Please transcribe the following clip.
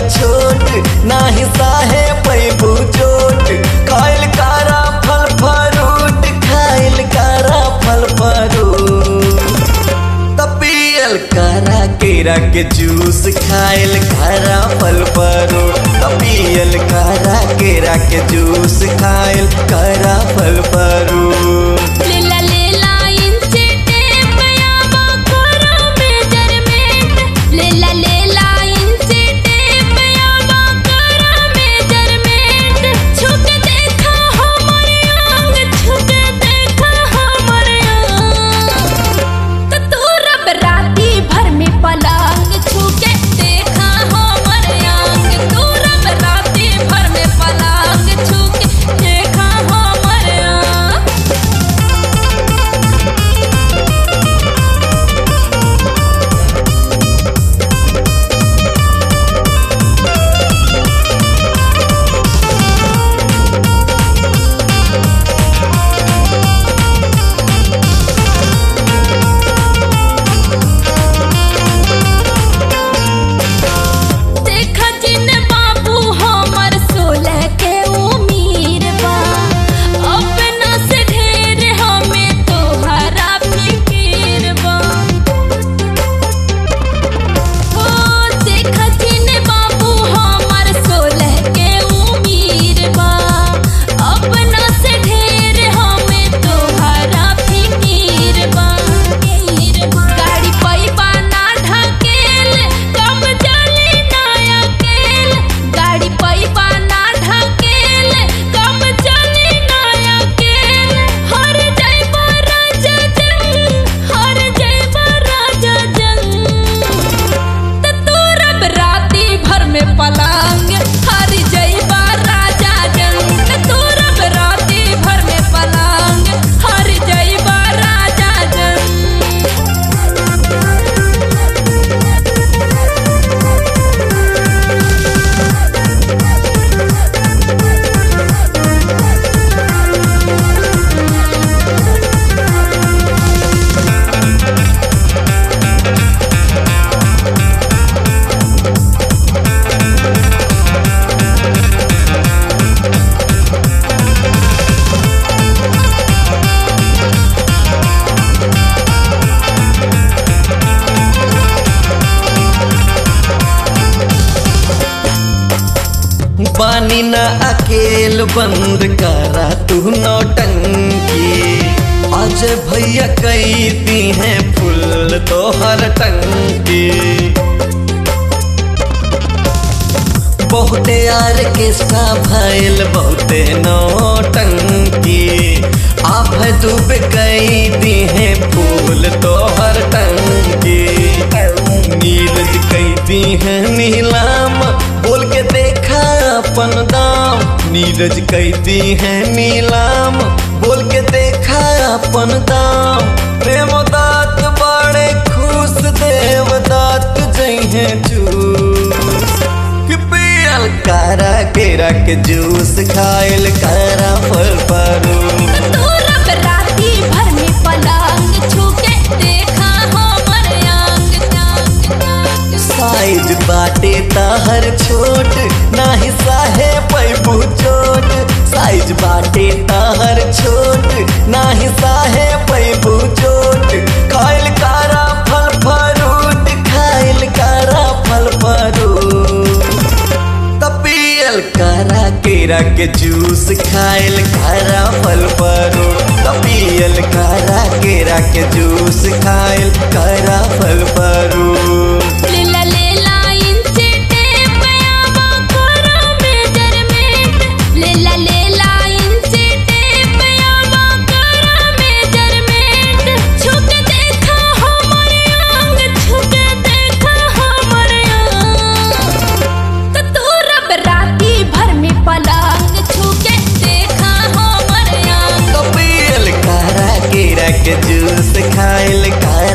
छोट नाही साहे पैबू चोट खाइल कारा फल फरूट खाइल कारा फल फरूट तपियल कारा केरा के जूस खाइल कारा फल फरूट तपियल कारा केरा के जूस खाइल कारा फल फरूट पानी न अकेल बंद करा तू नौटंकी आज भैया कई दी हैं फुल तो हर टंकी बहुते यार किस्सा भैल बहुते नौटंकी आप डूब कई दी हैं फूल तो हर टंकी नीरज कई दी है नीलाम बोल के देखा अपन दाम नीरज कहती है नीलाम बोल के देखा अपन दाम प्रेम दात बड़े खुश देवदात जइहे जूस कि पियल कारा केरा के जूस खाइल कारा फल फरूट साइज बाटे ताहर छोट नाही साहे पैबू चोट साइज बाटे ताहर छोट नाही साहे पैबू चोट खाइल कारा फल फरूट खाइल कारा फल फरूट तपियल कारा केरा के जूस खाइल कारा फल फरूट तपियल कारा केरा के जूस खाइल कारा फल फरूट के जूस खाइल